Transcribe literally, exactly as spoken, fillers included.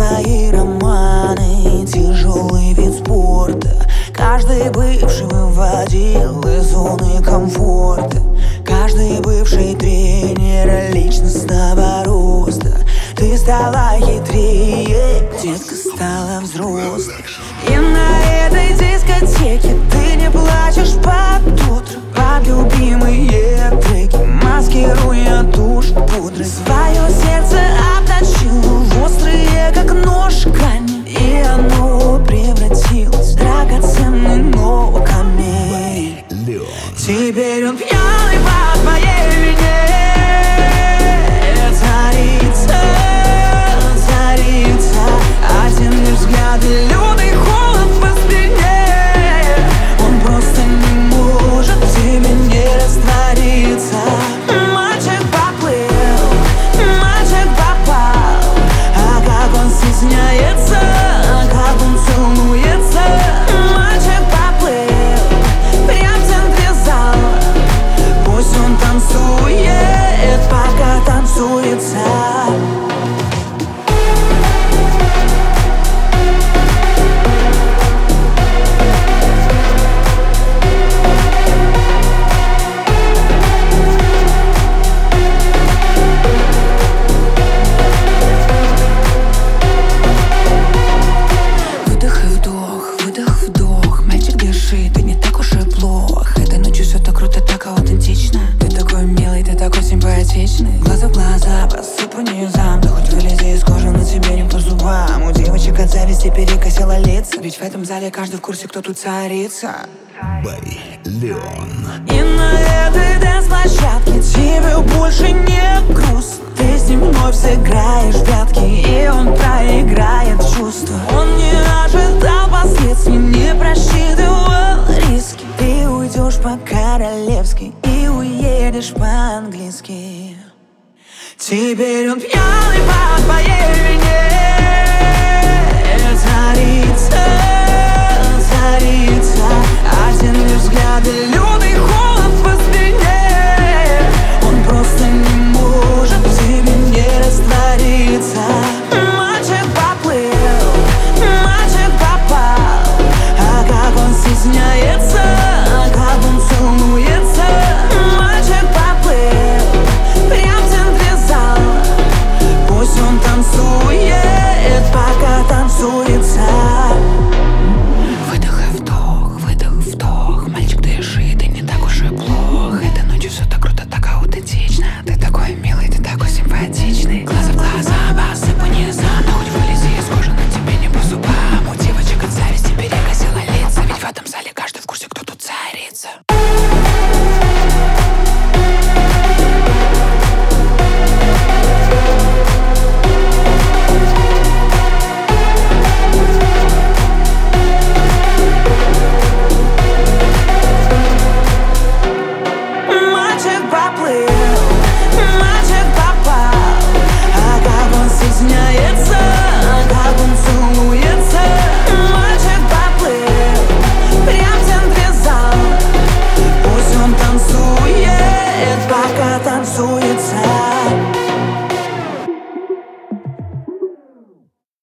твои романы, тяжелый вид спорта. Каждый бывший выводил из зоны комфорта. Каждый бывший тренер личностного роста. Ты стала хитрее, детка стала взрослой. И на этой дискотеке ты не плачешь под утро, под любимые треки, маскируя тушь пудрой. Свое сердце обточила в острые, как нож, грани, и оно превратилось в драгоценный, но камень. Теперь он пьяный по твоей вине. Царица, царица, один лишь взгляд и лютый холод по спине. Он просто не может в тебе не раствориться. Мальчик поплыл, мальчик попал. А как он стесняется, а как он целуется. Мальчик поплыл прям в центре зала. Пусть он танцует, пока танцуется. Выдох и вдох, выдох, вдох. Мальчик, дыши, ты не так уж и плох. Этой ночью все так круто, так аутентично. Ты такой милый, ты такой симпатичный. Глаза в глаза, посыпу низам. Да хоть вылези из кожи, но тебе не по зубам. У девочек от зависти перекосило лица. Ведь в этом зале каждый в курсе, кто тут царица. Бэй Леон. И на этой дэнс-площадке тебе больше не грустно. Ты с ним вновь сыграешь в прятки, и он проиграет чувства. Он не ожидал последствий, не просчитывал риски. Ты уйдешь по-королевски и уедешь по-английски. Теперь он пьяный по твоей вине. Царица, царица,